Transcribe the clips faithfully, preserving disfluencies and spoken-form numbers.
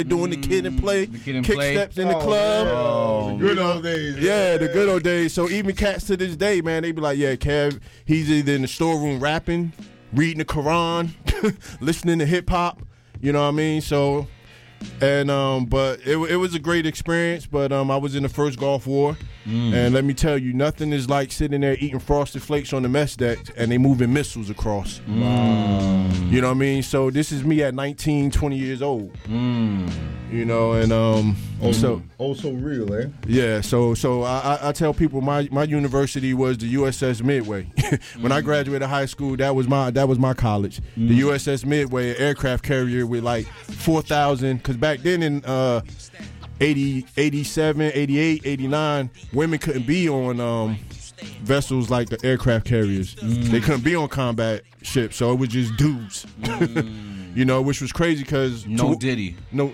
doing the kid and play, The Kid and kick Play. steps in the Oh, club. man. Oh, The good old days. Yeah, the good old days. So even cats to this day, man, they be like, yeah, Kev, he's either in the storeroom rapping, reading the Quran, listening to hip hop. You know what I mean? So, and um, but it it was a great experience. But um, I was in the first Gulf War, Mm. and let me tell you, nothing is like sitting there eating Frosted Flakes on the mess deck, and they moving missiles across. Mm. You know what I mean? So this is me at nineteen, twenty years old. Mm. You know, and um, Oh, so. oh, so real, eh? Yeah, so so I, I, I tell people my, my university was the U S S Midway. When I graduated high school, that was my that was my college. The U S S Midway, an aircraft carrier with like four thousand. Because back then in uh, eighty, eighty-seven, eighty-eight, eighty-nine, women couldn't be on um, vessels like the aircraft carriers. They couldn't be on combat ships, so it was just dudes. You know, which was crazy because No Diddy. no.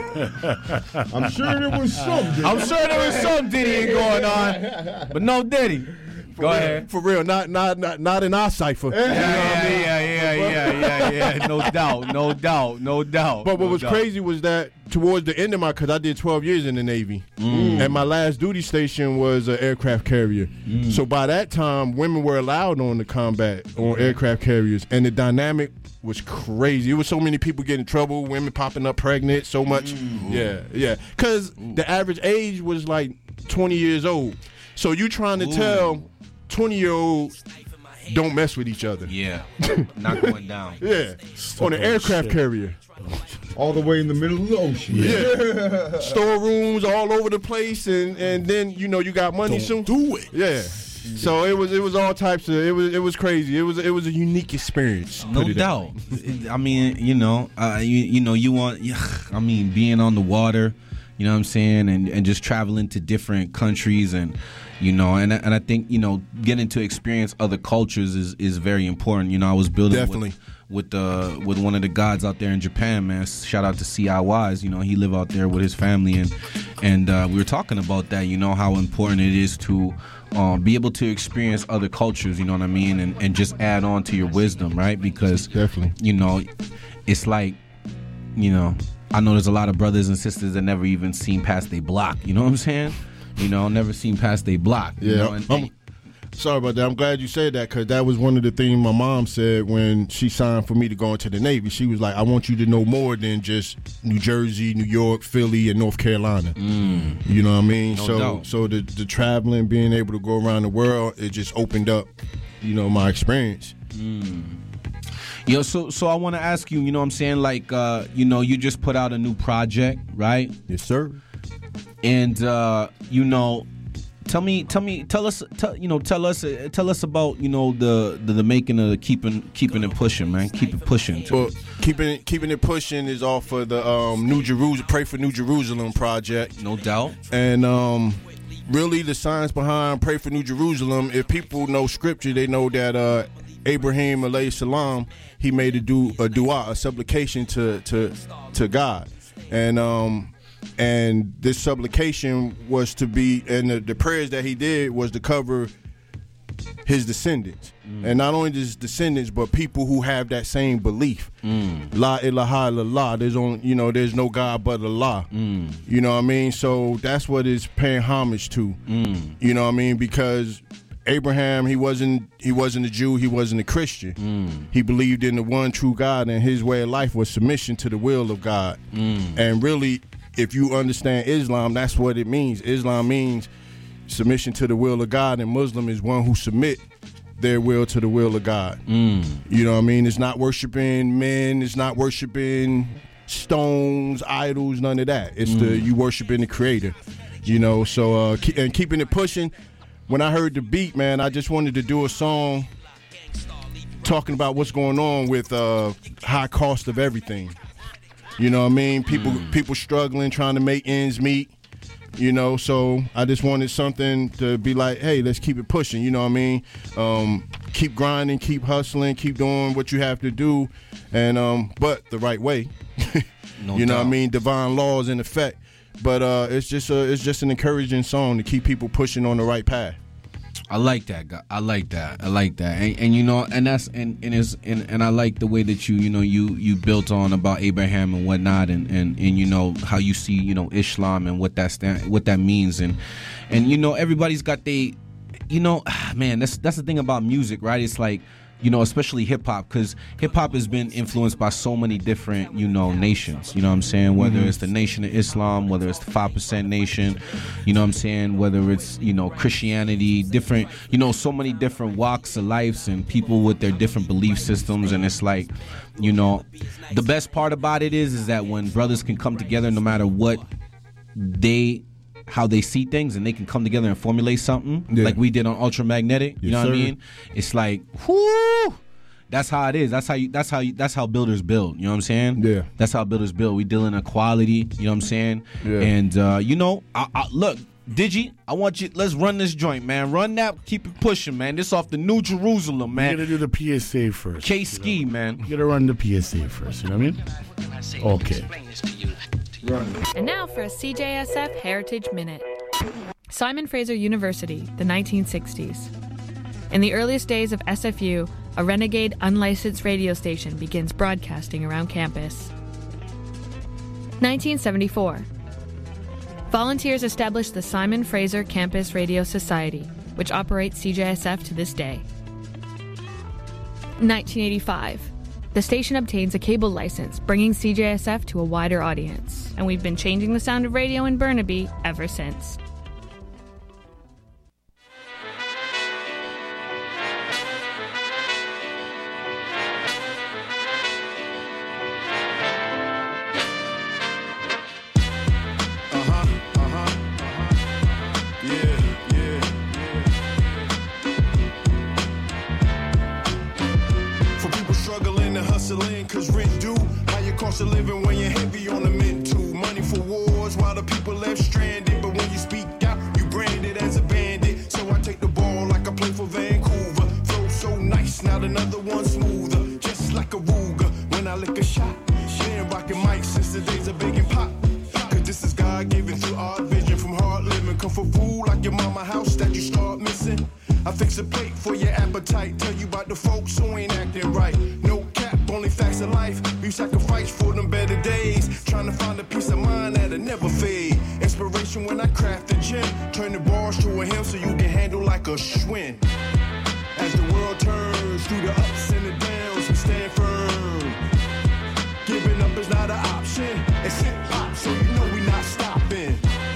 I'm sure there was some. I'm sure there was some Diddy going on, but no Diddy. Go ahead. For real, not not not not in our cipher. You know what I Yeah, mean? yeah, yeah, yeah, yeah, yeah. No doubt, no doubt, no doubt. But what no was doubt. crazy was that towards the end of my, because I did twelve years in the Navy, and my last duty station was an aircraft carrier. So by that time, women were allowed on the combat on aircraft carriers, and the dynamic was crazy. It was so many people getting in trouble, women popping up pregnant, so much. Yeah, yeah. Because the average age was like twenty years old. So you trying to Ooh. tell twenty-year-olds don't mess with each other. Yeah, not going down. Yeah, on an aircraft carrier. All the way in the middle of the ocean. Yeah, storerooms all over the place, and, and then you know you got money soon. Do it. Yeah, so it was it was all types of it was it was crazy. It was it was a unique experience. No put it doubt. I mean, you know, uh, you you know, you want. Yeah, I mean, being on the water, you know what I'm saying, and, and just traveling to different countries, and you know, and and I think you know, getting to experience other cultures is, is very important. You know, I was building Definitely. with with uh, with one of the gods out there in Japan, man. Shout out to C I Ys. You know, he live out there with his family, and and uh, we were talking about that. You know, how important it is to um, be able to experience other cultures. You know what I mean, and and just add on to your wisdom, right? Because Definitely. you know, it's like, you know, I know there's a lot of brothers and sisters that never even seen past their block. You know what I'm saying? You know, never seen past their block. You Yeah, know, and, I'm- Sorry about that. I'm glad you said that because that was one of the things my mom said when she signed for me to go into the Navy. She was like, I want you to know more than just New Jersey, New York, Philly, and North Carolina. Mm. You know what I mean? No so doubt. so the, the traveling, being able to go around the world, it just opened up, you know, my experience. Yo, so so I want to ask you, you know what I'm saying? Like, uh, you know, you just put out a new project, right? Yes, sir. And, uh, you know, tell me, tell me, tell us, tell, you know, tell us, uh, tell us about, you know, the, the the making of the keeping keeping it pushing, man. Keep it pushing. Well, keeping it, keeping it pushing is off of the um, New Jerusalem, Pray for New Jerusalem project. No doubt. And um, really, the science behind Pray for New Jerusalem, if people know scripture, they know that uh, Abraham alayhi salam, he made a, du- a dua, a supplication to to to God. And um, and this supplication was to be, and the, the prayers that he did was to cover his descendants. And not only his descendants, but people who have that same belief. La ilaha illallah. There's only, you know, there's no God but Allah. You know what I mean? So that's what it's paying homage to. You know what I mean? Because Abraham, he wasn't he wasn't a Jew, he wasn't a Christian. He believed in the one true God, and his way of life was submission to the will of God. And really, if you understand Islam, that's what it means. Islam means submission to the will of God, and Muslim is one who submit their will to the will of God. You know what I mean? It's not worshiping men, it's not worshiping stones, idols, none of that. It's the you worshiping the Creator. You know, so uh, ke- and keeping it pushing. When I heard the beat, man, I just wanted to do a song talking about what's going on with uh, high cost of everything. You know what I mean? People people struggling, trying to make ends meet. You know, so I just wanted something to be like, hey, let's keep it pushing. You know what I mean? Um, keep grinding, keep hustling, keep doing what you have to do, and um, but the right way. No you know doubt. what I mean? Divine laws in effect. But uh, it's just a, it's just an encouraging song to keep people pushing on the right path. I like that guy. I like that. I like that. And, and you know, and that's and and is and, and I like the way that you you know you you built on about Abraham and whatnot, and, and, and you know how you see you know Islam and what that stand, what that means, and and you know everybody's got they, you know, man, that's that's the thing about music, right? It's like, you know, especially hip hop, because hip hop has been influenced by so many different, you know, nations. You know what I'm saying? Whether mm-hmm. it's the Nation of Islam, whether it's the five percent Nation, you know what I'm saying? Whether it's, you know, Christianity, different, you know, so many different walks of lives and people with their different belief systems. And it's like, you know, the best part about it is, is that when brothers can come together, no matter what they how they see things, and they can come together and formulate something yeah. like we did on Ultramagnetic. You yes, know what sir. I mean? It's like, whoo, that's how it is. That's how you. That's how you. That's how builders build. You know what I'm saying? Yeah. That's how builders build. We deal in equality. You know what I'm saying? Yeah. And uh, you know, I, I, look, Digi, I want you. Let's run this joint, man. Run that. Keep it pushing, man. This off the New Jerusalem, man. You gotta do the P S A first. K Ski, you know? Man. You gotta run the P S A first. You know what I mean? Okay. And now for a C J S F Heritage Minute. Simon Fraser University, the nineteen sixties. In the earliest days of S F U, a renegade unlicensed radio station begins broadcasting around campus. nineteen seventy-four. Volunteers established the Simon Fraser Campus Radio Society, which operates C J S F to this day. nineteen eighty-five. The station obtains a cable license, bringing C J S F to a wider audience, and we've been changing the sound of radio in Burnaby ever since. Cause rent due, how you cost of living when you're heavy on the mint too. Money for wars while the people left stranded. But when you speak out, you branded as a bandit. So I take the ball like I play for Vancouver. Flow so nice, not another one smoother. Just like a Ruger, when I lick a shot. Been rocking mics since the days of baking pop. Cause this is God given through our vision. From hard living, come for food like your mama house that you start missing. I fix a plate for your appetite. Tell you about the folks who ain't acting right. No cap, only facts of life. We sacrifice for them better days. Trying to find a peace of mind that'll never fade. Inspiration when I craft the gym. Turn the bars to a hymn so you can handle like a Schwinn. As the world turns through the ups and the downs, we stand firm. Giving up is not an option. It's hip hop, so you know we not stopping.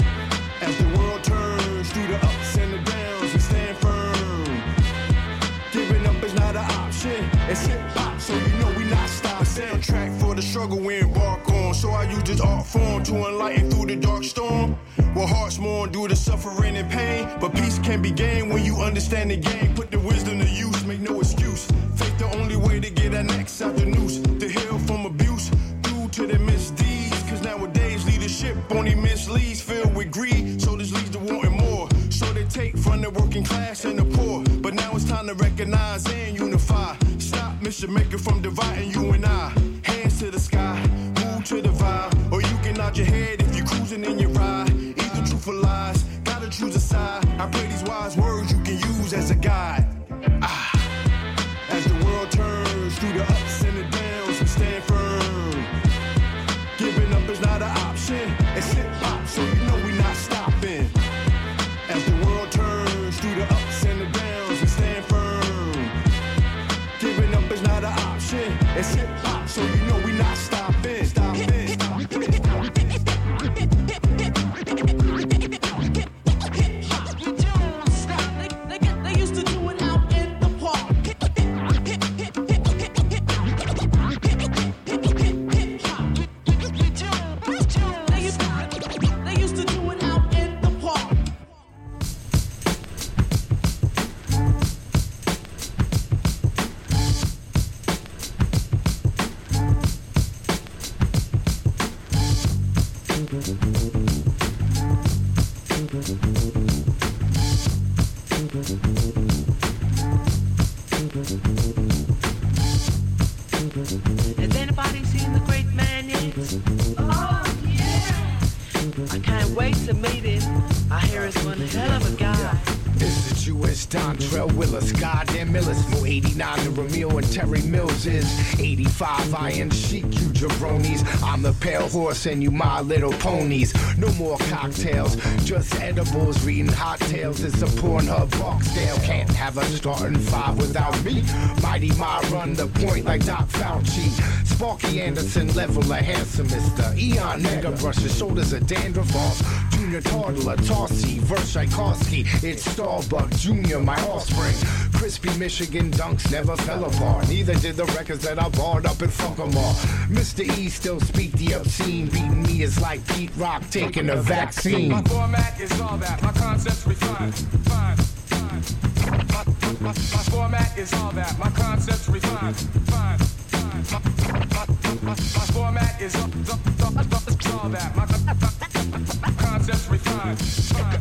As the world turns through the ups and the downs, we stand firm. Giving up is not an option. It's hip hop, so you know we not stopping. Soundtrack for the struggle we embark on. So I use this art form to enlighten through the dark storm. Well, hearts mourn due to suffering and pain, but peace can be gained when you understand the game. Put the wisdom to use, make no excuse. Faith the only way to get our necks out the noose. To heal from abuse, due to the misdeeds. Cause nowadays leadership only misleads, filled with greed. So this leads to wanting more. So they take from the working class and the poor. But now it's time to recognize and unify. Stop Mister Maker from dividing you and I. Hands to the sky, move to the vibe. Or you can nod your head if you're cruising in your ride. Either truth or lies, gotta choose a side. I pray these wise words you can use as a guide. Ah. As the world turns through the ups and the downs, we stand firm. Giving up is not an option. It's hip hop, so you know we not stopping. As the world turns through the ups and the downs, we stand firm. Giving up is not an option. It's hip hop, so you know we not stopping. Stopping. Has anybody seen the great man yet? Oh, yeah! I can't wait to meet him. I hear he's one hell of a guy. Is it U S Dontrell Willis, goddamn Millis. No eighty-nine to Ramil and Terry Mills is. eighty-five Iron Sheik, you jabronis. I'm the pale horse and you my little ponies. No more cocktails, just edibles. Reading hot tales, it's a Pornhub Barksdale. Can't have a starting five without me. Mighty Ma run the point like Doc Fauci. Sparky Anderson, level a handsome mister. Eon Mega brushes shoulders of dandruff off. Junior Toddler, Tossie, verse Tchaikovsky. It's Starbuck Junior, my offspring. Crispy Michigan dunks never fell apart. Neither did the records that I barred up and fuck them all. Mister E still speak the obscene. Beating me is like Pete Rock taking a vaccine. My format is all that. My concepts refined. Fine, fine. My, my, my, my format is all that. My concepts refined. Fine, fine. My, my, my, my, my format is all, all, all, all that. My, my concepts refined. Fine.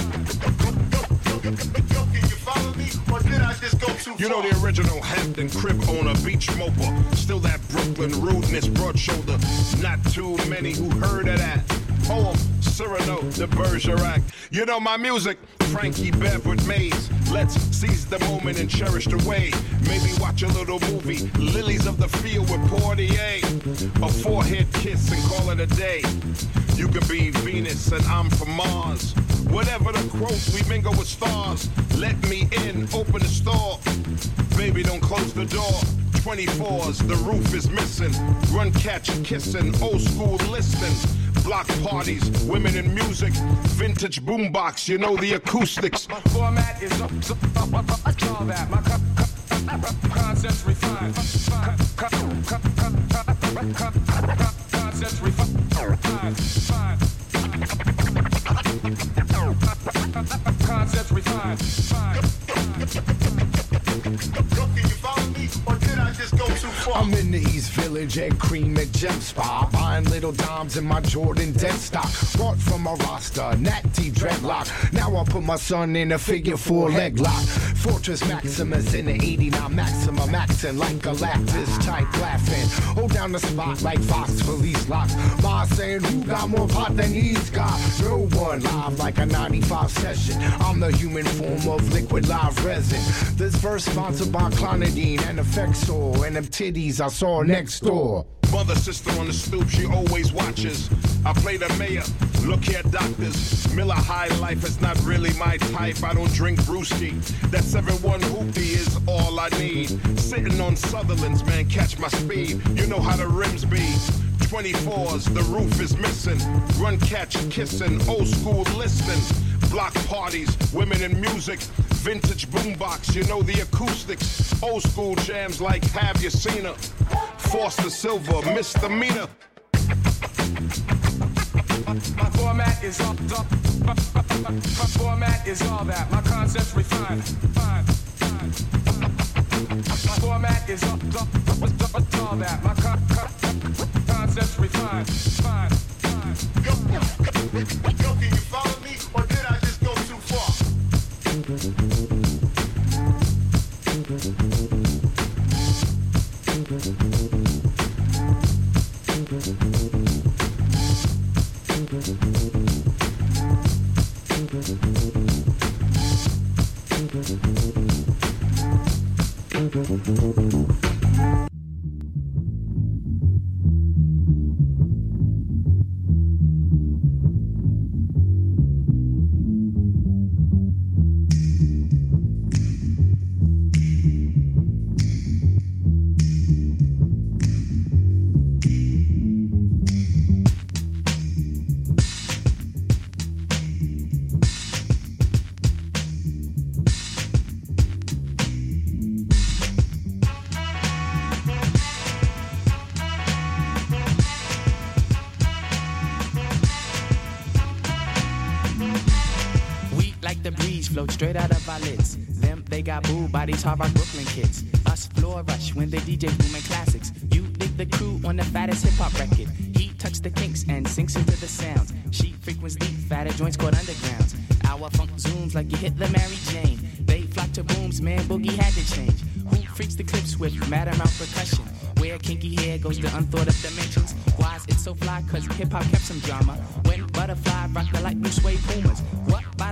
You know the original Hampton crib owner, beach moper. Still that Brooklyn rudeness, broad shoulder. Not too many who heard of that. Poem, Cyrano de Bergerac. You know my music, Frankie Bev with Maze. Let's seize the moment and cherish the way. Maybe watch a little movie, Lilies of the Field with Portier. A forehead kiss and call it a day. You can be Venus and I'm from Mars. Whatever the quote, we mingle with stars. Let me in, open the store. Baby, don't close the door. twenty-fours, the roof is missing. Run, catch, kissing, old school listening. Block parties, women in music. Vintage boombox, you know the acoustics. My format is up, up, up, up, up, up, all that. My co- co- concepts refined. Co- co- co- co- concepts refined. Fine. Concepts refined. Fine. Can you follow me, or did I just go too far? I'm in the East Village at Cream at Gem Spa. Buying little dimes in my Jordan dead stock. Bought from a roster, Natty dreadlock. Now I put my son in a figure four leg lock. Fortress Maximus in the eighty-nine Maxima Maxin like Galactus type laughing. Hold down the spot like Fox Police locks. Ma saying who got more pot than he's got? No one. Live like a ninety-five session. I'm the human form of liquid live resin. This verse sponsored by Clonidine and Effexor and them titties I saw next door. Mother, sister on the stoop, she always watches. I play the mayor, look here doctors. Miller High Life is not really my type. I don't drink brewski. That seven one hoopty is all I need. Sitting on Sutherland's, man, catch my speed. You know how the rims be. twenty-fours, the roof is missing. Run, catch, kissing, old school listening. Block parties, women in music. Vintage boombox, you know the acoustics. Old school jams like Have You Seen Her? Foster Silver, misdemeanor. My format is all, all my, my, my format is all that. My concepts refined. Fine, fine. My format is all, all, all that. My con, con, concepts refined. Fine, fine. Yo, yo, can you follow me, or did I just go too far? Float straight out of our lids. Them, they got booed by these Hard Rock Brooklyn kids. Us floor rush when they D J booming classics. You dig the crew on the fattest hip hop record. He touched the kinks and sinks into the sounds. She frequents deep, fatter joints called undergrounds. Our funk zooms like you hit the Mary Jane. They flock to booms, man, boogie had to change. Who freaks the clips with mad amount percussion? Where kinky hair goes to unthought of dimensions. Why's it so fly? Cause hip hop kept some drama. When Butterfly rocked the light blue suede Pumas. What? By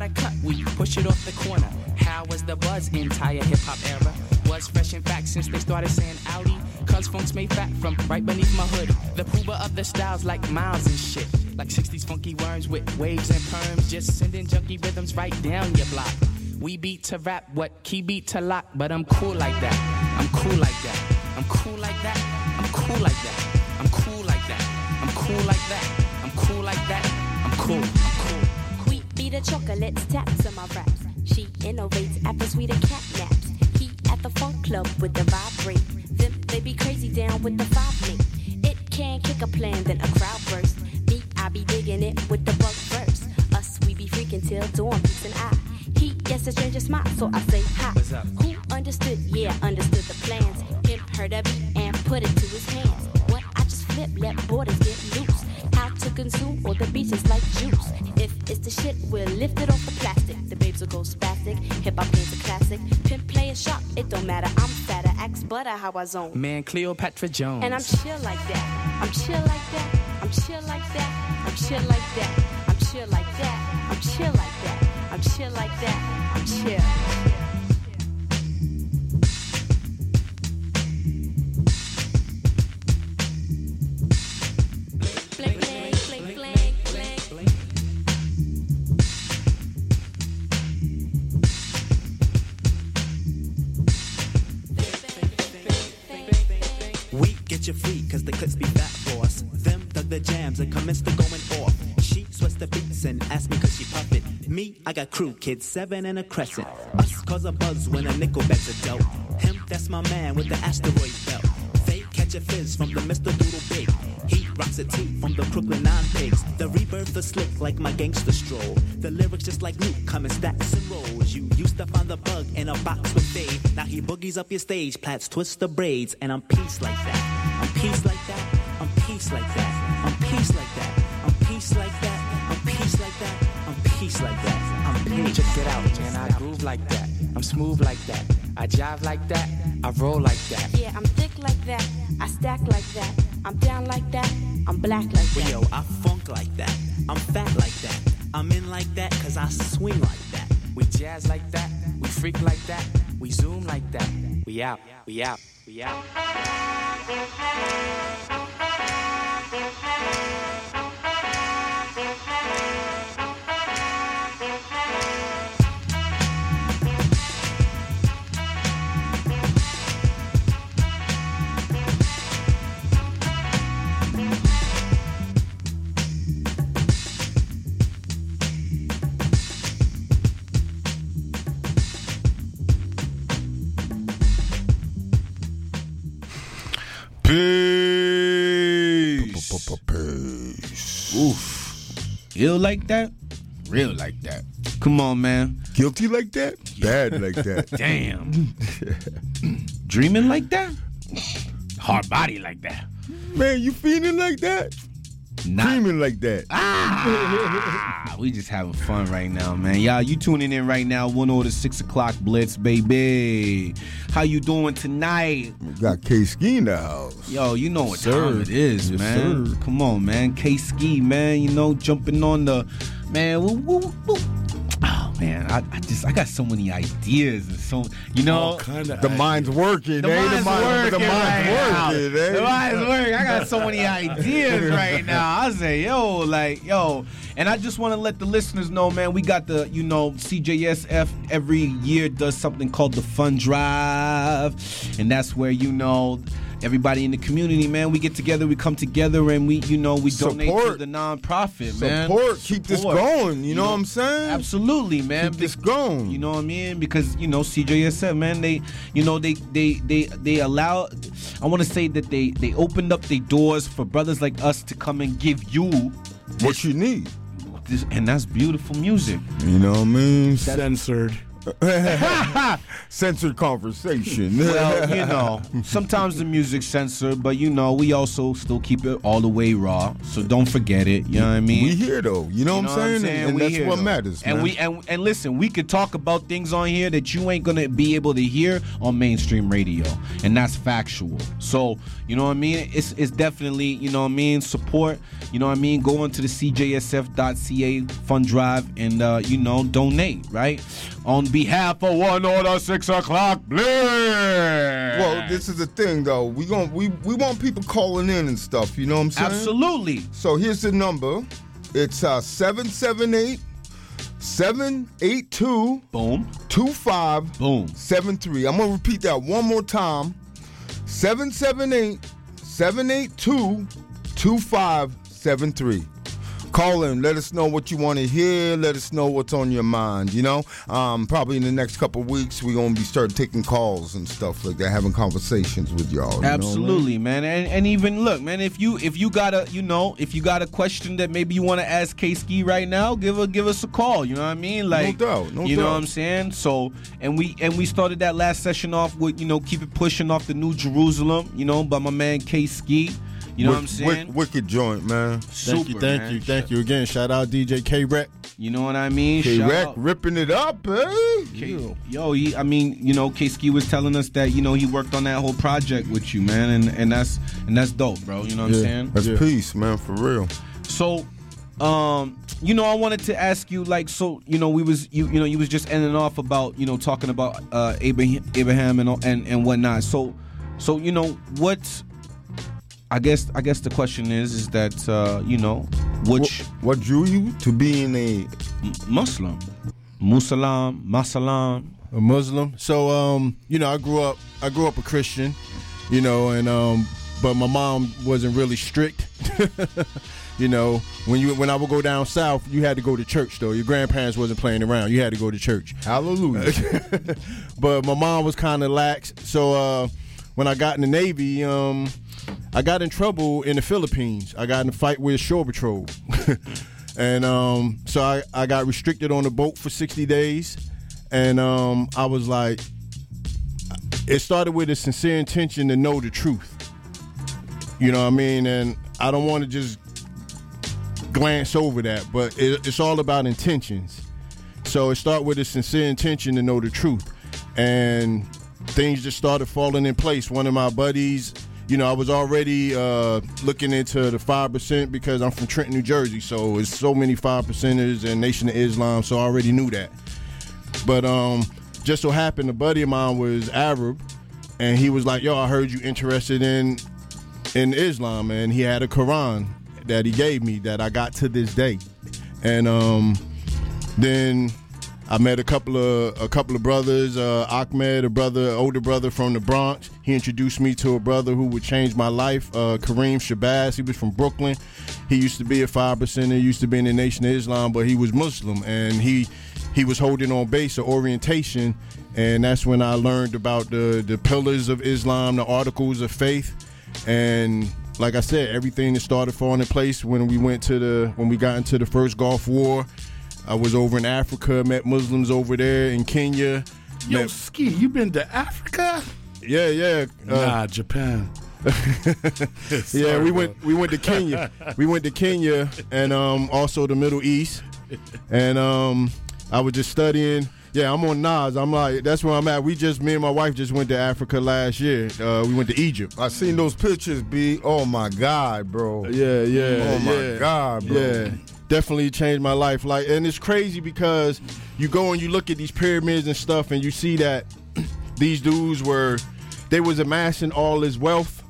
got a cut, we push it off the corner. How was the buzz entire hip hop era? Was fresh in fact since they started saying Audi. Cuz funks made fat from right beneath my hood. The prover of the styles like Miles and shit. Like sixties funky worms with waves and perms. Just sending junky rhythms right down your block. We beat to rap, what key beat to lock. But I'm cool like that, I'm cool like that. I'm cool like that, I'm cool like that. I'm cool like that, I'm cool like that. I'm cool like that, I'm cool, I'm cool. Wheat beat the chocolates, taps on my raps. She innovates after sweeter cat naps. He at the funk club with the vibrate. Them they be crazy down with the five link. It can kick a plan, then a crowd burst. Me, I be digging it with the bug verse. Us, we be freaking till dawn, peace and I. He gets a stranger smile, so I say hi. What's up? Who understood? Yeah, understood the plans. Him heard of it and put it to his hands. What I just flip, let borders get loose. How to consume all the beaches like juice. If it's the shit, we'll lift it off the plastic. The babes will go spastic. Hip hop game's a classic. Pimp player sharp, it don't matter. I'm fatter, axe butter, how I zone. Man, Cleopatra Jones. And I'm chill like that. I'm chill like that. I'm chill like that. I'm chill like that. I'm chill like that. I'm chill like that. I'm chill like that. I'm chill. Get you free, cause the clips be fat for us. Them dug the jams and commenced to going off. She sweats the beats and asked me cause she puffin'. Me, I got crew, kids, seven and a crescent. Us cause a buzz when a nickel bets a dope. Him, that's my man with the asteroid belt. They catch a fizz from the Mister Doodle Big. He rocks a tee from the Brooklyn Nine Pigs. The rebirth is slick like my gangster stroll. The lyrics just like Luke, come in stacks and rolls. You used to find the bug in a box with Dave. Now he boogies up your stage, plats twist the braids, and I'm peace like that. I'm peace like that. I'm peace like that. I'm peace like that. I'm peace like that. I'm peace like that. I'm peace like that. I'm peace. Check it out, man. I groove like that. I'm smooth like that. I jive like that. I roll like that. Yeah, I'm thick like that. I stack like that. I'm down like that. I'm black like that. Yo, I funk like that. I'm fat like that. I'm in like that cause I swing like that. We jazz like that. We freak like that. We zoom like that. We out. We out. We out. Peace. Peace. Oof. Ill like that? Real like that. Come on, man. Guilty like that? Bad like that. Damn. Dreaming like that? Hard body like that. Man, you feeling like that? Not- Dreaming like that. Ah, we just having fun right now, man. Y'all, you tuning in right now. One order, six o'clock blitz, baby. How you doing tonight? We got K-Ski in the house. Yo, you know what Sir. time it is, Yes, man. sir. Come on, man. K-Ski, man. You know, jumping on the man. Woo, woo, woo. Oh man, I, I just I got so many ideas and so you know All kind of The mind's working, the eh? mind's the mind, working. The mind's right now. working, eh? The mind's working. I got so many ideas right now. I say, yo, like, yo, and I just want to let the listeners know, man. We got the, you know, C J S F every year does something called the Fund Drive, and that's where, you know, everybody in the community, man, we get together, we come together, and we, you know, we donate Support. to the nonprofit, man. Support. Keep this Support. going. You know what I'm saying? Absolutely, man. Keep this going. You know what I mean? Because, you know, C J S F, man, they, you know, they, they, they, they allow. I want to say that they, they opened up their doors for brothers like us to come and give you what you need. this, and that's beautiful music. You know what I mean? Censored. Censored conversation. Well, you know, sometimes the music's censored, but you know, we also still keep it all the way raw. So don't forget it. You know what I mean? We here though. You know, You what I'm saying? And We that's here, what though. matters, And man. we and, and listen, we could talk about things on here that you ain't gonna be able to hear on mainstream radio, and that's factual. So you know what I mean? It's it's definitely, you know what I mean, support. You know what I mean? Go into the C J S F dot C A fund drive and uh, you know, donate, right? On behalf of One Order Six O'clock Blitz. Well, this is the thing though. We gon' we we want people calling in and stuff. You know what I'm saying? Absolutely. So here's the number. It's uh seven seven eight seven eight two boom two five boom seven three. I'm gonna repeat that one more time. seven seven eight seven eight two two five seven three. Call in, let us know what you want to hear, let us know what's on your mind, you know? Um, probably in the next couple of weeks, we're going to be starting taking calls and stuff like that, having conversations with y'all. You Absolutely, man. And and even look, man, if you if you got a you know, if you got a question that maybe you want to ask K-Ski right now, give a, give us a call, you know what I mean? Like No doubt, no You know doubt. what I'm saying? So, and we and we started that last session off with, you know, keep it pushing off the New Jerusalem, you know, by my man K-Ski. You know what I'm saying? Wick, wicked joint, man. Thank you, Super, thank man. you, thank you again. Shout out D J K-Rec. You know what I mean? Shout K-Rec out- ripping it up, eh? K- Yo, he, I mean, you know, K-Ski was telling us that, you know, he worked on that whole project with you, man, and, and that's and that's dope, bro. You know what I'm saying? That's peace, man, for real. So, um, you know, I wanted to ask you, like, so, you know, we was, you, you know, you was just ending off about, you know, talking about uh, Abraham, Abraham and and and whatnot. So, so you know, what? I guess, I guess the question is, is that, uh, you know, which what, what drew you to being a Muslim, Musalam, Masalam, a Muslim. So, um, you know, I grew up, I grew up a Christian, you know, and um, but my mom wasn't really strict. You know, when you when I would go down south, you had to go to church though. Your grandparents wasn't playing around. You had to go to church. Hallelujah. But my mom was kind of lax. So uh, when I got in the Navy, um, I got in trouble in the Philippines. I got in a fight with Shore Patrol. And um, so I, I got restricted on the boat for sixty days. And um, I was like, it started with a sincere intention to know the truth. You know what I mean? And I don't want to just glance over that, but it, it's all about intentions. So it started with a sincere intention to know the truth. And things just started falling in place. One of my buddies, you know, I was already uh, looking into the five percent because I'm from Trenton, New Jersey. So it's so many five percenters and Nation of Islam, so I already knew that. But um, just so happened a buddy of mine was Arab, and he was like, yo, I heard you interested in in Islam, and he had a Quran that he gave me that I got to this day. And um, then I met a couple of a couple of brothers, uh, Ahmed, a brother, older brother from the Bronx. He introduced me to a brother who would change my life, uh, Kareem Shabazz. He was from Brooklyn. He used to be a five percenter, used to be in the Nation of Islam, but he was Muslim, and he he was holding on base of orientation, and that's when I learned about the the pillars of Islam, the articles of faith, and like I said, everything that started falling in place when we went to the when we got into the first Gulf War. I was over in Africa, met Muslims over there in Kenya. Yo, met, Ski, you been to Africa? Yeah, yeah. Uh, Nah, Japan. yeah, Sorry, we went we went to Kenya. We went to Kenya and um, also the Middle East. And um, I was just studying. Yeah, I'm on Nas. I'm like, that's where I'm at. We just, me and my wife just went to Africa last year. Uh, we went to Egypt. I seen those pictures, B. Oh my God, bro. Yeah, yeah. Oh my yeah. God, bro. Yeah. Definitely changed my life. Like, and it's crazy because you go and you look at these pyramids and stuff, and you see that these dudes were, they was amassing all this wealth.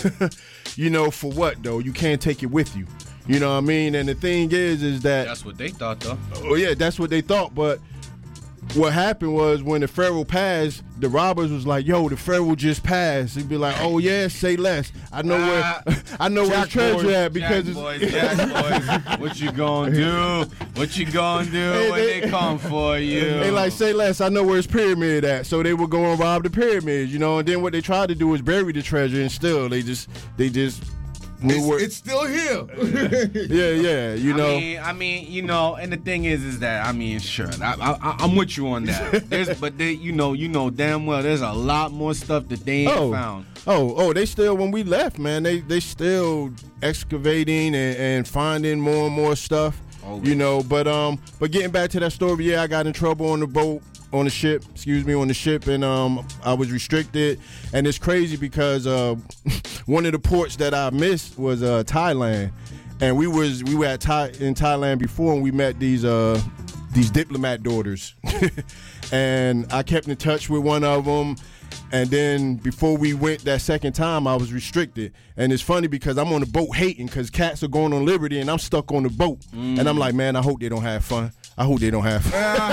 You know, for what though? You can't take it with you. You know what I mean? And the thing is, is that That's what they thought, though. oh yeah, that's what they thought. But what happened was when the Pharaoh passed, the robbers was like, "Yo, the Pharaoh just passed." He'd be like, "Oh yeah, say less. I know Ah, where, I know where the Jack treasure boys, at because Jack it's." boys, Jack boys, what you gonna do? What you gonna do Hey, when they- they come for you? They like, say less, I know where his pyramid at. So they would go and rob the pyramids, you know, and then what they tried to do was bury the treasure, and still they just they just New it's, work. It's still here. yeah, yeah. You know. I mean, I mean, you know, and the thing is, is that I mean, sure, I, I, I'm with you on that. There's, but they, you know, you know damn well, there's a lot more stuff that they ain't oh. found. Oh, oh, they still, when we left, man, they they still excavating and, and finding more and more stuff. Always. You know, but um, but getting back to that story, yeah, I got in trouble on the boat, on the ship, excuse me, on the ship, and um, I was restricted, and it's crazy because uh, one of the ports that I missed was uh, Thailand, and we was we were at Thai, in Thailand before, and we met these uh these diplomat daughters, and I kept in touch with one of them. And then before we went that second time, I was restricted. And it's funny because I'm on the boat hating because cats are going on liberty and I'm stuck on the boat. Mm. And I'm like, man, I hope they don't have fun. I hope they don't have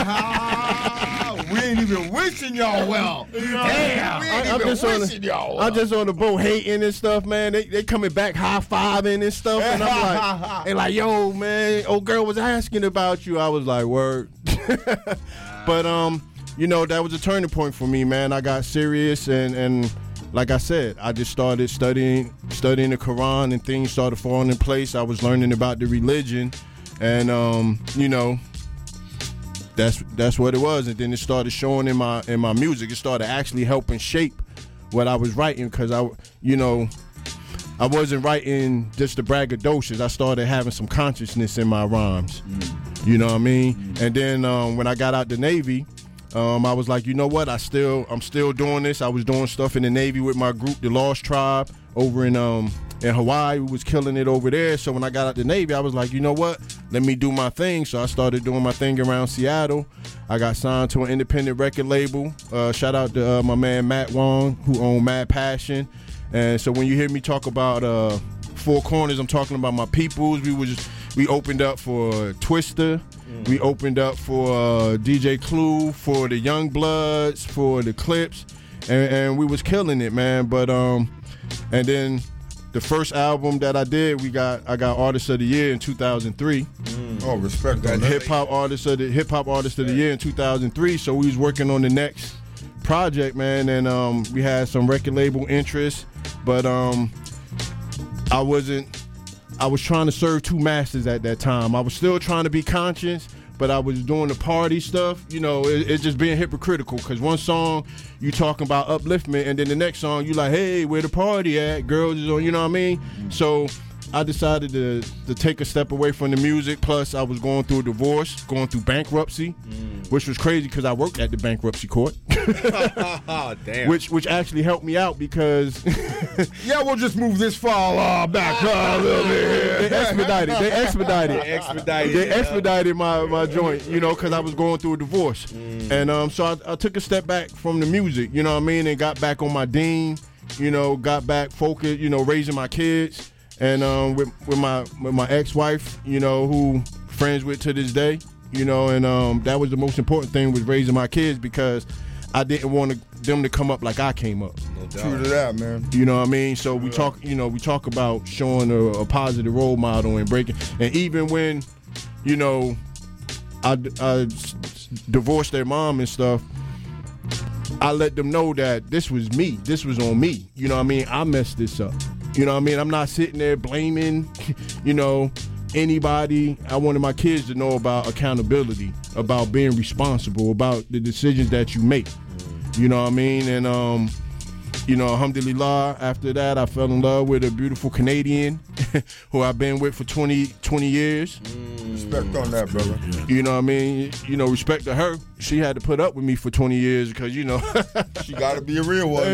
fun. We ain't even wishing y'all well. Damn, we ain't I, I'm even just on wishing the, y'all well. I'm just on the boat hating and stuff, man. They they coming back high-fiving and stuff. And I'm like, and like, yo, man, old girl was asking about you. I was like, word. But, um... you know, that was a turning point for me, man. I got serious, and, and like I said, I just started studying studying the Quran, and things started falling in place. I was learning about the religion, and um, you know, that's that's what it was. And then it started showing in my in my music. It started actually helping shape what I was writing, because I, you know, I wasn't writing just the braggadocious. I started having some consciousness in my rhymes. Mm. You know what I mean? Mm. And then um, when I got out the Navy, Um, I was like, you know what? I still, I'm still doing this. I was doing stuff in the Navy with my group, the Lost Tribe, over in um in Hawaii. We was killing it over there. So when I got out the Navy, I was like, you know what? Let me do my thing. So I started doing my thing around Seattle. I got signed to an independent record label. Uh, shout out to uh, my man Matt Wong, who owned Mad Passion. And so when you hear me talk about uh, Four Corners, I'm talking about my peoples. We was we opened up for Twister. We opened up for uh, D J Clue, for the Young Bloods, for the Clips, and, and we was killing it, man. But um, and then the first album that I did, we got I got Artist of the Year in two thousand three. Mm. Oh, respect that. Hip hop artist of the Hip Hop Artist of the Year in two thousand three. So we was working on the next project, man, and um, we had some record label interest, but um, I wasn't. I was trying to serve two masters at that time. I was still trying to be conscious, but I was doing the party stuff. You know, it, it's just being hypocritical, because one song you talking about upliftment, and then the next song you like, hey, where the party at? Girls is on, you know what I mean? Mm-hmm. So I decided to to take a step away from the music. Plus, I was going through a divorce, going through bankruptcy, mm. which was crazy because I worked at the bankruptcy court. Oh, damn. Which which actually helped me out because yeah, we'll just move this file uh, back uh, a little bit. They expedited. They expedited. They expedited. They expedited my, my joint, you know, because I was going through a divorce, mm. and um, so I, I took a step back from the music, you know what I mean, and got back on my dean, you know, got back focused, you know, raising my kids. And um, with with my with my ex-wife, you know, who friends with to this day, you know, and um, that was the most important thing, was raising my kids, because I didn't want to, them to come up like I came up. No doubt. True to that, man. You know what I mean? So we talk, you know, we talk about showing a, a positive role model and breaking. And even when, you know, I, I divorced their mom and stuff, I let them know that this was me. This was on me. You know what I mean? I messed this up. You know what I mean? I'm not sitting there blaming, you know, anybody. I wanted my kids to know about accountability, about being responsible, about the decisions that you make. You know what I mean? And, um, you know, alhamdulillah, after that, I fell in love with a beautiful Canadian who I've been with for twenty, twenty years. Respect on that, brother. You know what I mean? You know, respect to her. She had to put up with me for twenty years because, you know. She got to be a real one.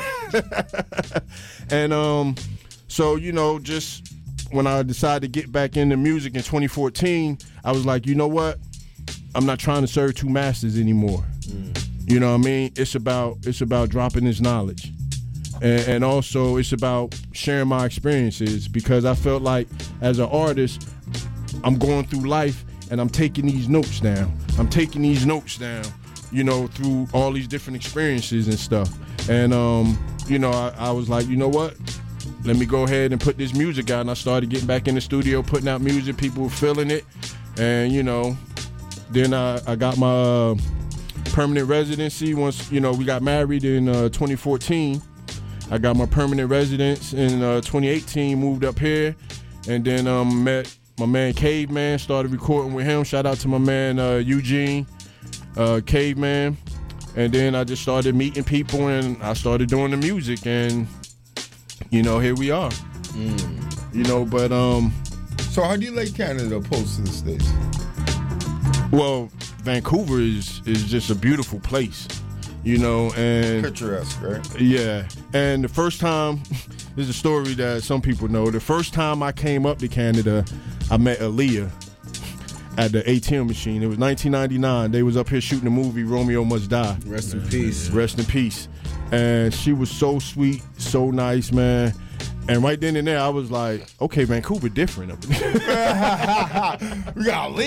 And um, so, you know, just when I decided to get back into music in twenty fourteen, I was like, you know what? I'm not trying to serve two masters anymore. Mm. You know what I mean? It's about it's about dropping this knowledge. And, and also it's about sharing my experiences, because I felt like as an artist, I'm going through life and I'm taking these notes down. I'm taking these notes down, you know, through all these different experiences and stuff. And, um, you know, I, I was like, you know what? Let me go ahead and put this music out. And I started getting back in the studio, putting out music. People were feeling it. And, you know, then I, I got my uh, permanent residency once, you know, we got married in uh, twenty fourteen. I got my permanent residence in uh, twenty eighteen, moved up here, and then um, met my man Caveman, started recording with him. Shout out to my man uh, Eugene, uh, Caveman. And then I just started meeting people, and I started doing the music, and, you know, here we are. Mm. You know, but... um. So how do you like Canada opposed to the States? Well, Vancouver is is just a beautiful place, you know, and picturesque, right? Yeah, and the first time, this is a story that some people know. The first time I came up to Canada, I met Aaliyah at the A T M machine. It was nineteen ninety-nine. They was up here shooting the movie Romeo Must Die. Rest in peace. Rest in peace. And she was so sweet, so nice, man. And right then and there, I was like, okay, Vancouver different. We got Aaliyah